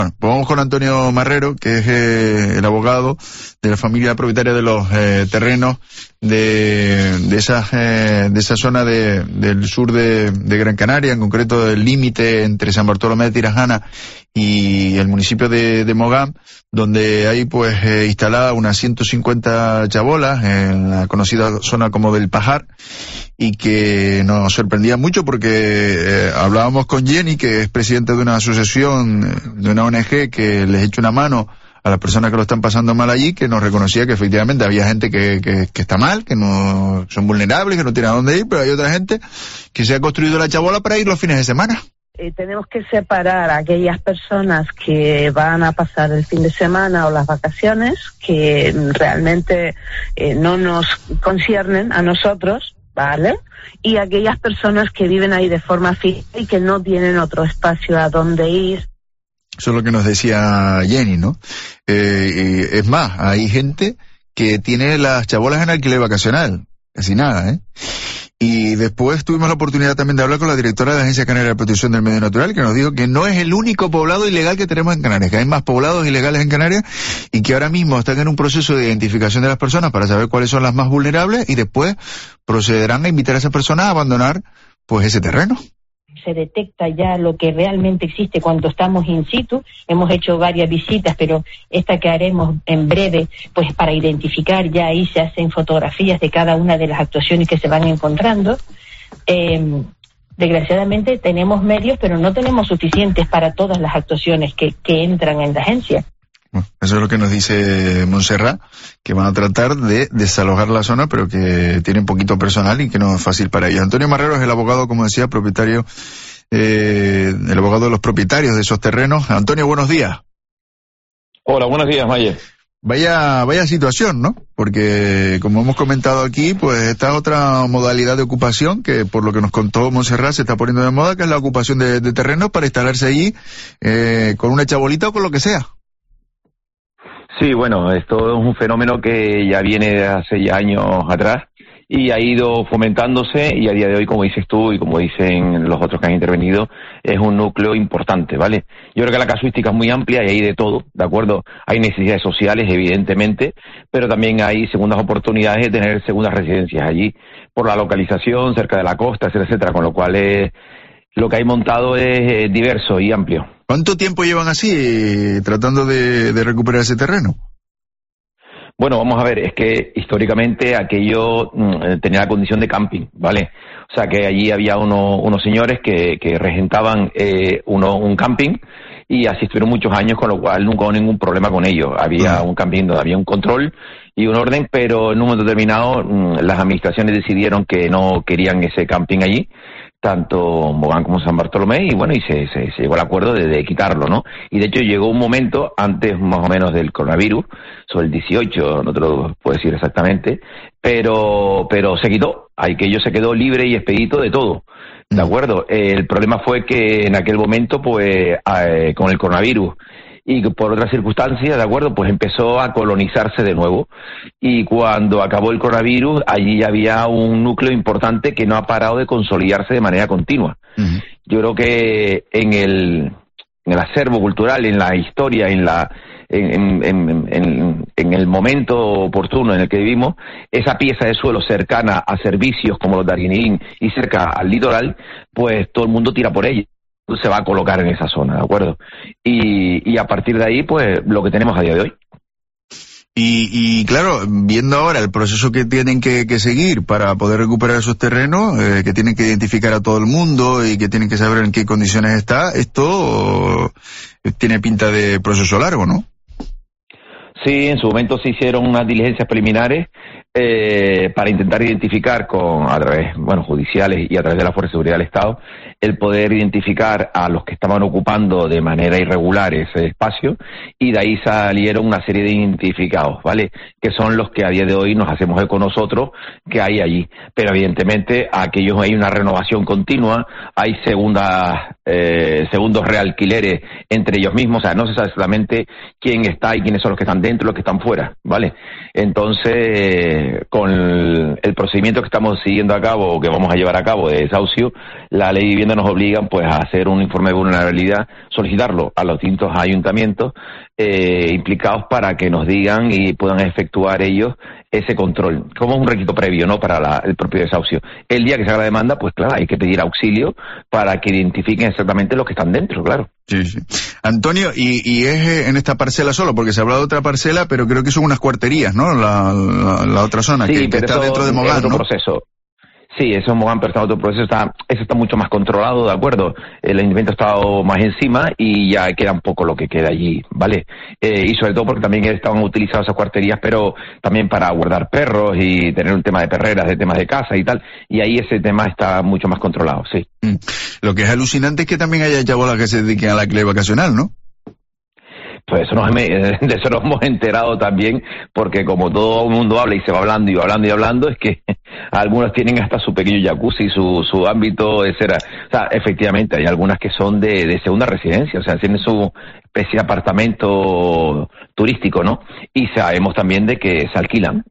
Bueno, pues vamos con Antonio Marrero, que es el abogado de la familia propietaria de los terrenos de esa zona del sur de Gran Canaria, en concreto del límite entre San Bartolomé de Tirajana y el municipio de Mogán, donde hay pues instaladas unas 150 chabolas en la conocida zona como del Pajar, y que nos sorprendía mucho porque hablábamos con Jenny, que es presidenta de una asociación, de una ONG que les echa una mano a las personas que lo están pasando mal allí, que nos reconocía que efectivamente había gente que está mal, que no son vulnerables, que no tienen a dónde ir, pero hay otra gente que se ha construido la chabola para ir los fines de semana. Tenemos que separar a aquellas personas que van a pasar el fin de semana o las vacaciones, que realmente no nos conciernen a nosotros, ¿vale? Y aquellas personas que viven ahí de forma fija y que no tienen otro espacio a donde ir. Eso es lo que nos decía Jenny, ¿no? Es más, hay gente que tiene las chabolas en alquiler vacacional, casi nada, ¿eh? Y después tuvimos la oportunidad también de hablar con la directora de la Agencia Canaria de Protección del Medio Natural, que nos dijo que no es el único poblado ilegal que tenemos en Canarias, que hay más poblados ilegales en Canarias y que ahora mismo están en un proceso de identificación de las personas para saber cuáles son las más vulnerables y después procederán a invitar a esas personas a abandonar pues ese terreno. Se detecta ya lo que realmente existe cuando estamos in situ. Hemos hecho varias visitas, pero esta que haremos en breve, pues para identificar, ya ahí se hacen fotografías de cada una de las actuaciones que se van encontrando. Desgraciadamente tenemos medios, pero no tenemos suficientes para todas las actuaciones que entran en la agencia. Bueno, eso es lo que nos dice Montserrat, que van a tratar de desalojar la zona, pero que tienen poquito personal y que no es fácil para ellos. Antonio Marrero es el abogado, como decía, propietario, el abogado de los propietarios de esos terrenos. Antonio, buenos días. Hola, buenos días, Mayer. Vaya situación, ¿no? Porque, como hemos comentado aquí, pues esta es otra modalidad de ocupación que, por lo que nos contó Montserrat, se está poniendo de moda, que es la ocupación de terrenos para instalarse allí con una chabolita o con lo que sea. Sí, bueno, esto es un fenómeno que ya viene de hace ya años atrás y ha ido fomentándose, y a día de hoy, como dices tú y como dicen los otros que han intervenido, es un núcleo importante, ¿vale? Yo creo que la casuística es muy amplia y hay de todo, ¿de acuerdo? Hay necesidades sociales, evidentemente, pero también hay segundas oportunidades de tener segundas residencias allí, por la localización, cerca de la costa, etcétera, etcétera, con lo cual lo que hay montado es diverso y amplio. ¿Cuánto tiempo llevan así tratando de recuperar ese terreno? Bueno, vamos a ver, es que históricamente aquello tenía la condición de camping, ¿vale? O sea que allí había unos señores que regentaban un camping, y así estuvieron muchos años, con lo cual nunca hubo ningún problema con ello. Había un camping donde había un control y un orden, pero en un momento determinado las administraciones decidieron que no querían ese camping allí, tanto Mogán como San Bartolomé, y bueno, y se llegó al acuerdo de quitarlo, ¿no? Y de hecho llegó un momento, antes más o menos del coronavirus, sobre el 18, no te lo puedo decir exactamente, pero se quitó, aquello se quedó libre y expedito de todo, ¿de acuerdo? El problema fue que en aquel momento, pues, con el coronavirus y por otras circunstancias, ¿de acuerdo?, pues empezó a colonizarse de nuevo, y cuando acabó el coronavirus, allí había un núcleo importante que no ha parado de consolidarse de manera continua. Yo creo que en el acervo cultural, en la historia, en el momento oportuno en el que vivimos, esa pieza de suelo cercana a servicios como los de Arguineguín y cerca al litoral, pues todo el mundo tira por ella, se va a colocar en esa zona, ¿de acuerdo? Y a partir de ahí, pues, lo que tenemos a día de hoy. Y claro, viendo ahora el proceso que tienen que seguir para poder recuperar esos terrenos, que tienen que identificar a todo el mundo y que tienen que saber en qué condiciones está, esto tiene pinta de proceso largo, ¿no? Sí, en su momento se hicieron unas diligencias preliminares para intentar identificar a través, judiciales y a través de la Fuerza de Seguridad del Estado, el poder identificar a los que estaban ocupando de manera irregular ese espacio, y de ahí salieron una serie de identificados, ¿vale?, que son los que a día de hoy nos hacemos eco nosotros que hay allí. Pero evidentemente aquellos hay una renovación continua, hay segundos realquileres entre ellos mismos, o sea, no se sabe exactamente quién está y quiénes son los que están dentro y los que están fuera, ¿vale? Entonces con el procedimiento que estamos siguiendo a cabo, o que vamos a llevar a cabo de desahucio, la ley de vivienda nos obliga pues a hacer un informe de vulnerabilidad, solicitarlo a los distintos ayuntamientos implicados para que nos digan y puedan efectuar ellos ese control, como un requisito previo, ¿no?, para el propio desahucio. El día que se haga la demanda, pues claro, hay que pedir auxilio para que identifiquen exactamente los que están dentro, claro. Sí, sí. Antonio, y es en esta parcela solo, porque se habla de otra parcela, pero creo que son unas cuarterías, ¿no?, la otra zona, sí, que está dentro de Mogán, ¿no? Proceso. Sí, eso es Mogán, pero está en otro proceso, eso está mucho más controlado, ¿de acuerdo? El ayuntamiento ha estado más encima y ya queda un poco lo que queda allí, ¿vale? Y sobre todo porque también estaban utilizadas esas cuarterías, pero también para guardar perros y tener un tema de perreras, de temas de casa y tal, y ahí ese tema está mucho más controlado, sí. Lo que es alucinante es que también haya chabolas que se dediquen a la alquiler vacacional, ¿no? Pues de eso nos hemos enterado también, porque como todo el mundo habla y se va hablando y hablando y hablando, es que algunos tienen hasta su pequeño jacuzzi, su ámbito, etcétera. O sea, efectivamente, hay algunas que son de segunda residencia, o sea, tienen su especie de apartamento turístico, ¿no? Y sabemos también de que se alquilan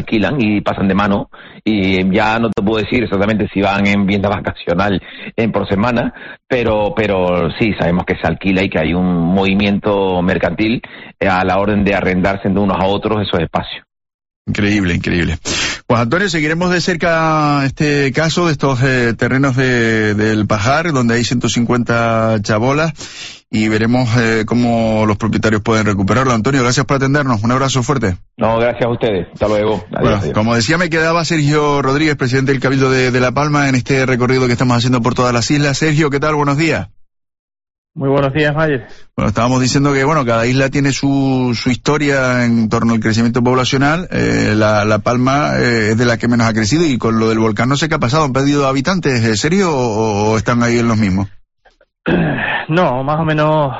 y pasan de mano, y ya no te puedo decir exactamente si van en vivienda vacacional por semana, pero sí, sabemos que se alquila y que hay un movimiento mercantil a la orden de arrendarse de unos a otros esos espacios. Increíble, increíble. Pues Antonio, seguiremos de cerca este caso de estos terrenos del Pajar, donde hay 150 chabolas, y veremos cómo los propietarios pueden recuperarlo. Antonio, gracias por atendernos. Un abrazo fuerte. No, gracias a ustedes. Hasta luego. Adiós, adiós. Como decía, me quedaba Sergio Rodríguez, presidente del Cabildo de La Palma, en este recorrido que estamos haciendo por todas las islas. Sergio, ¿qué tal? Buenos días. Muy buenos días, Mayer. Bueno, estábamos diciendo que, bueno, cada isla tiene su historia en torno al crecimiento poblacional. La Palma es de la que menos ha crecido, y con lo del volcán no sé qué ha pasado. ¿Han perdido habitantes, serio, o están ahí en los mismos? No, más o menos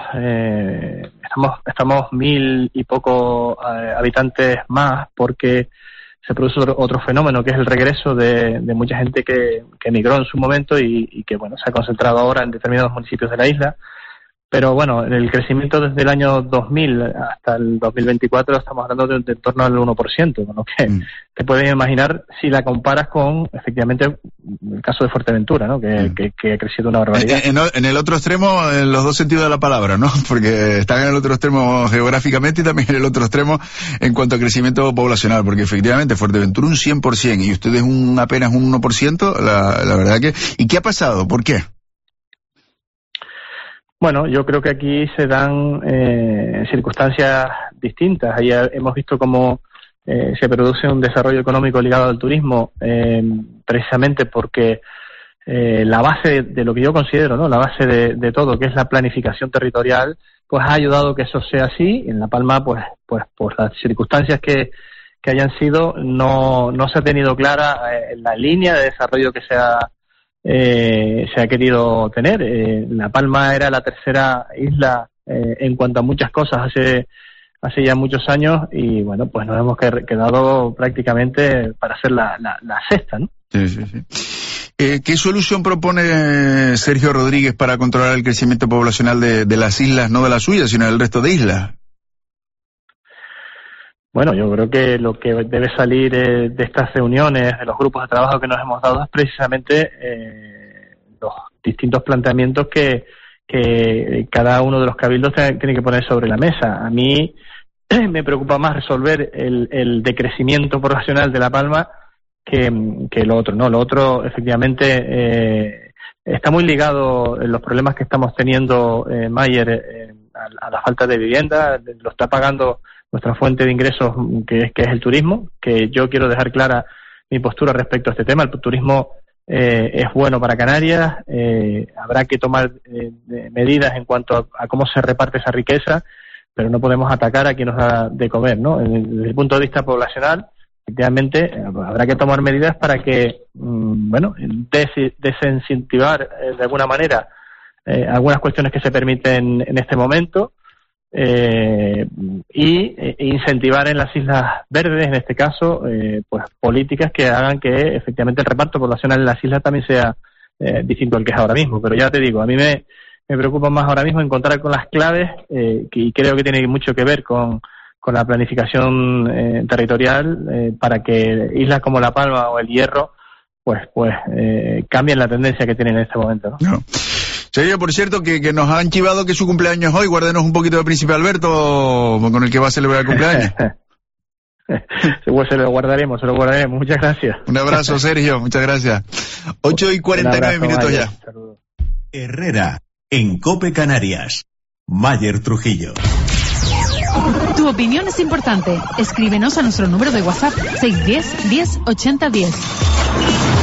estamos 1000 y poco habitantes más, porque se produce otro fenómeno, que es el regreso de mucha gente que emigró en su momento y que, bueno, se ha concentrado ahora en determinados municipios de la isla. Pero bueno, el crecimiento desde el año 2000 hasta el 2024 estamos hablando de en torno al 1%, con lo que te puedes imaginar si la comparas con, efectivamente, el caso de Fuerteventura, ¿no?, que ha crecido una barbaridad. En el otro extremo, en los dos sentidos de la palabra, ¿no? Porque están en el otro extremo geográficamente y también en el otro extremo en cuanto a crecimiento poblacional, porque efectivamente Fuerteventura un 100% y ustedes apenas un 1%, la verdad que... ¿Y qué ha pasado? ¿Por qué? Bueno, yo creo que aquí se dan circunstancias distintas. Ahí hemos visto cómo se produce un desarrollo económico ligado al turismo, precisamente porque la base de lo que yo considero, ¿no?, la base de todo, que es la planificación territorial, pues ha ayudado que eso sea así. En La Palma, pues por las circunstancias que hayan sido, no se ha tenido clara la línea de desarrollo que se ha querido tener. La Palma era la tercera isla en cuanto a muchas cosas hace ya muchos años, y bueno, pues nos hemos quedado prácticamente para ser la sexta, ¿no? Sí. ¿Qué solución propone Sergio Rodríguez para controlar el crecimiento poblacional de las islas, no de la suya, sino del resto de islas? Bueno, yo creo que lo que debe salir de estas reuniones, de los grupos de trabajo que nos hemos dado, es precisamente los distintos planteamientos que cada uno de los cabildos tiene que poner sobre la mesa. A mí me preocupa más resolver el decrecimiento poblacional de La Palma que lo otro, ¿no? Lo otro, efectivamente, está muy ligado en los problemas que estamos teniendo, Mayer, a la falta de vivienda. Lo está pagando nuestra fuente de ingresos, que es el turismo, que yo quiero dejar clara mi postura respecto a este tema. El turismo es bueno para Canarias, habrá que tomar medidas en cuanto a cómo se reparte esa riqueza, pero no podemos atacar a quien nos da de comer, ¿no? Desde el punto de vista poblacional, efectivamente, habrá que tomar medidas para que, desincentivar de alguna manera algunas cuestiones que se permiten en este momento, y incentivar en las islas verdes, en este caso, pues políticas que hagan que efectivamente el reparto poblacional en las islas también sea distinto al que es ahora mismo. Pero ya te digo, a mí me preocupa más ahora mismo encontrar con las claves, y creo que tiene mucho que ver con la planificación territorial para que islas como La Palma o El Hierro pues cambien la tendencia que tienen en este momento, ¿no? No. Sergio, por cierto, que nos han chivado que su cumpleaños hoy. Guárdenos un poquito de Príncipe Alberto con el que va a celebrar el cumpleaños. Pues se lo guardaremos. Muchas gracias. Un abrazo, Sergio. Muchas gracias. 8:49 minutos ya. Saludos. Herrera, en COPE Canarias. Mayer Trujillo. Tu opinión es importante. Escríbenos a nuestro número de WhatsApp 610 10 80 10.